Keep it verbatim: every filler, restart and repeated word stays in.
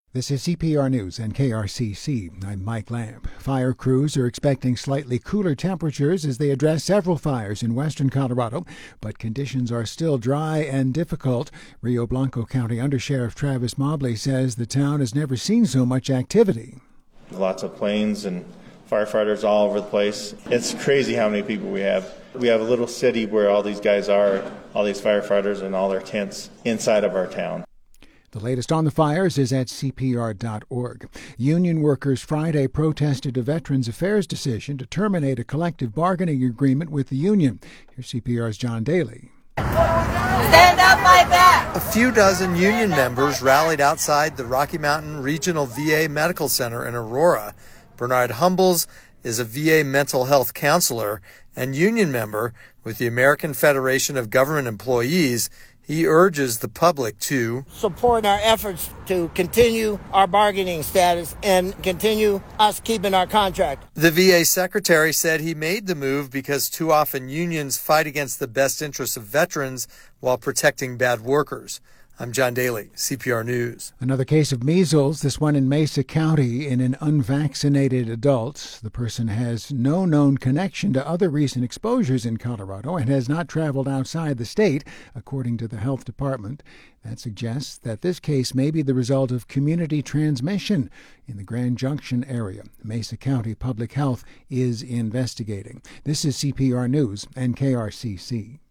This is C P R News and K R C C. I'm Mike Lamb. Fire crews are expecting slightly cooler temperatures as they address several fires in western Colorado, but conditions are still dry and difficult. Rio Blanco County Undersheriff Travis Mobley says the town has never seen so much activity. Lots of planes and firefighters all over the place. It's crazy how many people we have. We have a little city where all these guys are, all these firefighters and all their tents inside of our town. The latest on the fires is at C P R dot org. Union workers Friday protested a Veterans Affairs decision to terminate a collective bargaining agreement with the union. Here's C P R's John Daly. Stand up, fight back! A few dozen union members rallied outside the Rocky Mountain Regional V A Medical Center in Aurora. Bernard Humbles is a V A mental health counselor and union member with the American Federation of Government Employees. He urges the public to support our efforts to continue our bargaining status and continue us keeping our contract. The V A secretary said he made the move because too often unions fight against the best interests of veterans while protecting bad workers. I'm John Daly, C P R News. Another case of measles, this one in Mesa County, in an unvaccinated adult. The person has no known connection to other recent exposures in Colorado and has not traveled outside the state, according to the health department. That suggests that this case may be the result of community transmission in the Grand Junction area. Mesa County Public Health is investigating. This is C P R News and K R C C.